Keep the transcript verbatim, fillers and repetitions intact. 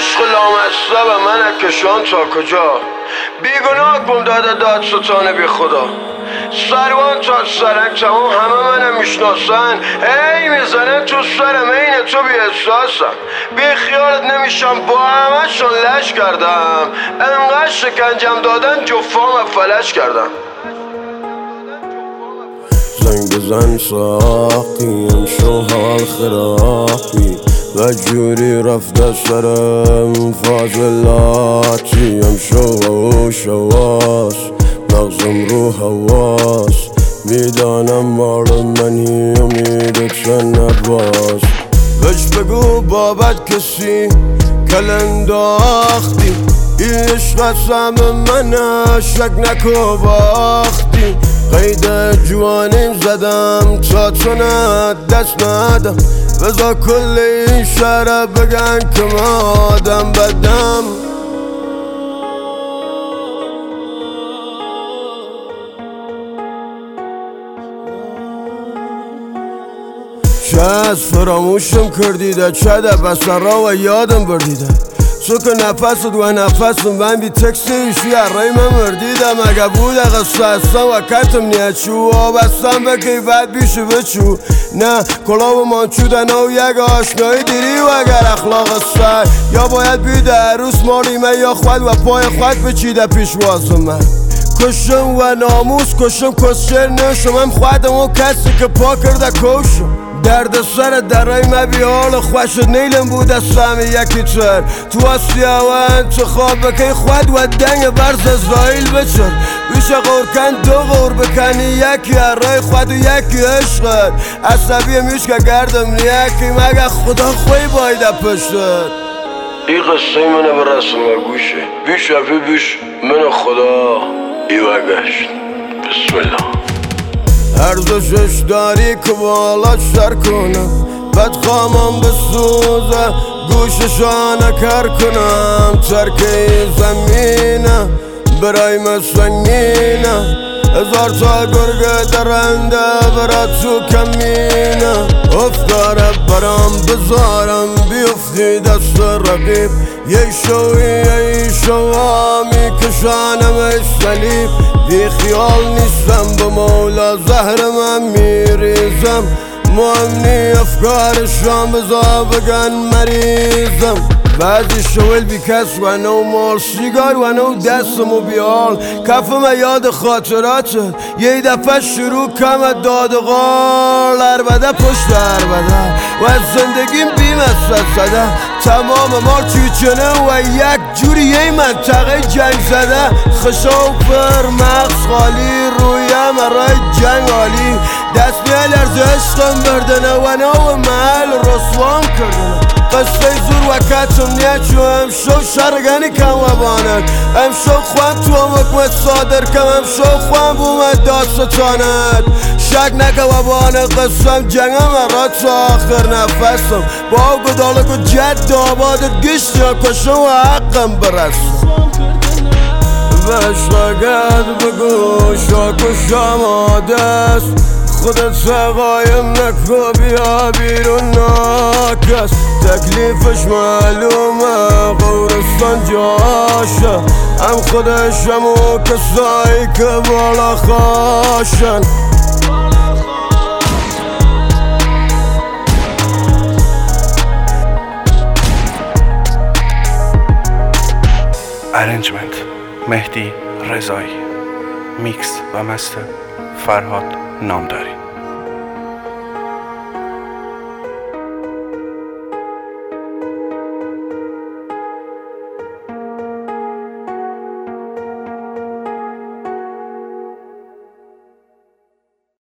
عشق لامصب من کشان تا کجا، بیگناه کن داده داد ستانه بی خدا. سروان تا سرک تمام همه منم میشناسن، ای میزنن تو سرم این تو بی احساسم. بی خیالت نمیشم با همه شون لش کردم، انقدر شکنجم دادن جفام فلش کردم. زنگ بزن ساقیم شو حال خرابی و جوری رفته سرم فاضلاتیم. شو شواس مغزم رو حواس، میدانم مال منی امیدت چند نباز. بش بگو بابت کسی کل انداختی، این عشق سم منه شک نکو باختی. قید جوانیم زدم تا تو نه دست ندم، بذار کل این شهر بگن که من آدم بدم. چه از فراموشم کردیده، چه ده بسر را و یادم بردیده. تو که نفست و نفستم من بی تکسیشی ارای من مردیدم. اگه بود قصه هستم و کتم نیت شو آبستم بکی بعد بیشو بچو. نه کلاب مانچودن و یک آشنایی دیری و اگر اخلاق سر، یا باید بیده عروس ماریمه یا خود و پای خود بچیده پیشواز من. کشم و ناموس کشم کسچر نشم، هم خودم و کسی که پا کرده کشم. درد سر درای مبی حال خوشت نیلم بود از سهمی یکی تر. تو آسیا و انتخاب بکن خود و دنگ برز ازرائیل بچر. بیش غورکن دو غور بکنی یکی ارای خود و یکی عشقت. عصبی میش که گردم یکی مگه خدا خوی بایده پشتت. این قصه منه برسم و گوشه، بیش افی بیش من خدا ایوه گشت. بسم الله. ارزشش داری که بالا سر کنم، بد خامم بسوزه گوششانه کر کنم. ترکه زمینه برای مسنگینه، هزار تا گرگه درنده برا تو کمینه. افکار برام بذارم بیفتی دست رقیب، یه شوی یه شوا میکشانم صلیب. بی خیال نیستم به مولا زهر من میریزم، مهمنی افکارشان بذار بگن مریضم. بعضی شویل بی کس و نو مال سیگار و نو دستم و بیال. کفم یاد خاطراتت یه دفعه شروع کم داد و غال. عربده پشت عربده و از زندگیم بیم از زده، تمام مال چیچنه و یک جوری یه منطقه جنگ زده. خشاو پر مغز خالی رویم رای جنگ عالی، دست میل ارز عشقم بردنه و نو محل رسوان کردنه. قصه زور و کتم نیت شو امشو شرگنی کم و بانن. امشو خوام تو هم حکمت صادر کم، امشو خوام بومد داستانت. شک نکه و بانت قسم جنگم را تا آخر نفسم. با گدالک و جد آبادت گشت یا کشم و حقم برسم. بشتگت بگو شاکش آماده است، خودت سقایم نکو بیا بیرون ناکس. تکلیفش معلومه قورستان جاشه، هم خودشم و کسایی که بالا خاشن. ارنجمنت مهدی رضایی، میکس و مستر فرهاد نامدار.